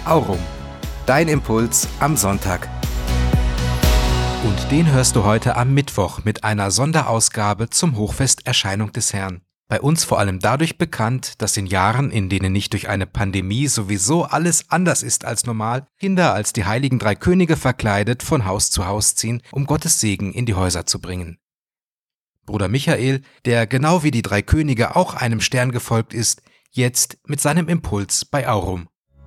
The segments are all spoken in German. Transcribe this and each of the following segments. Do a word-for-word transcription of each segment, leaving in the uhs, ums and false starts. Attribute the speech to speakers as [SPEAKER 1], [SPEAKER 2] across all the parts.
[SPEAKER 1] Aurum, dein Impuls am Sonntag. Und den hörst du heute am Mittwoch mit einer Sonderausgabe zum Hochfest Erscheinung des Herrn. Bei uns vor allem dadurch bekannt, dass in Jahren, in denen nicht durch eine Pandemie sowieso alles anders ist als normal, Kinder als die heiligen drei Könige verkleidet von Haus zu Haus ziehen, um Gottes Segen in die Häuser zu bringen. Bruder Michael, der genau wie die drei Könige auch einem Stern gefolgt ist, jetzt mit seinem Impuls bei Aurum.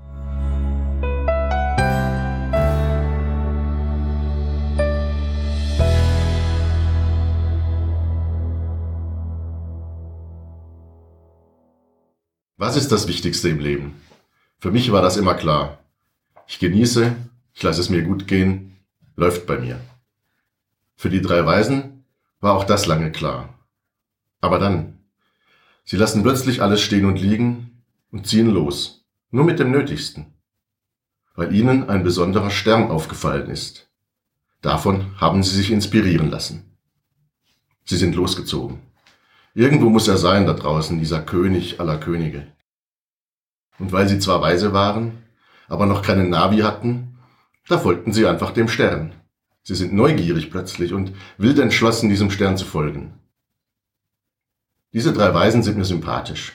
[SPEAKER 2] Was ist das Wichtigste im Leben? Für mich war das immer klar. Ich genieße, ich lasse es mir gut gehen, läuft bei mir. Für die drei Weisen war auch das lange klar. Aber dann, sie lassen plötzlich alles stehen und liegen und ziehen los, nur mit dem Nötigsten, weil ihnen ein besonderer Stern aufgefallen ist. Davon haben sie sich inspirieren lassen. Sie sind losgezogen. Irgendwo muss er sein da draußen, dieser König aller Könige. Und weil sie zwar weise waren, aber noch keinen Navi hatten, da folgten sie einfach dem Stern. Sie sind neugierig plötzlich und wild entschlossen, diesem Stern zu folgen. Diese drei Weisen sind mir sympathisch.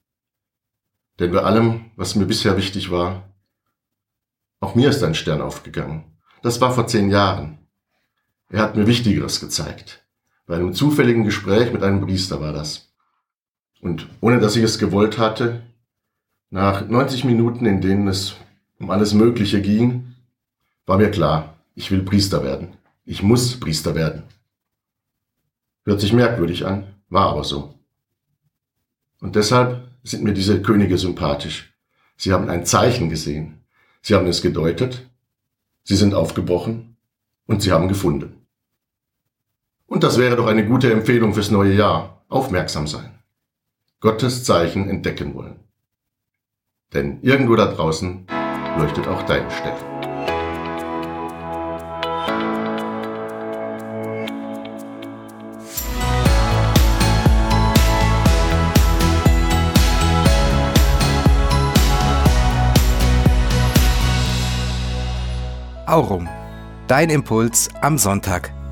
[SPEAKER 2] Denn bei allem, was mir bisher wichtig war, auch mir ist ein Stern aufgegangen. Das war vor zehn Jahren. Er hat mir Wichtigeres gezeigt. Bei einem zufälligen Gespräch mit einem Priester war das. Und ohne dass ich es gewollt hatte, nach neunzig Minuten, in denen es um alles Mögliche ging, war mir klar, ich will Priester werden. Ich muss Priester werden. Hört sich merkwürdig an, war aber so. Und deshalb sind mir diese Könige sympathisch. Sie haben ein Zeichen gesehen. Sie haben es gedeutet. Sie sind aufgebrochen und sie haben gefunden. Und das wäre doch eine gute Empfehlung fürs neue Jahr. Aufmerksam sein. Gottes Zeichen entdecken wollen. Denn irgendwo da draußen leuchtet auch dein Stern.
[SPEAKER 1] Aurum, dein Impuls am Sonntag.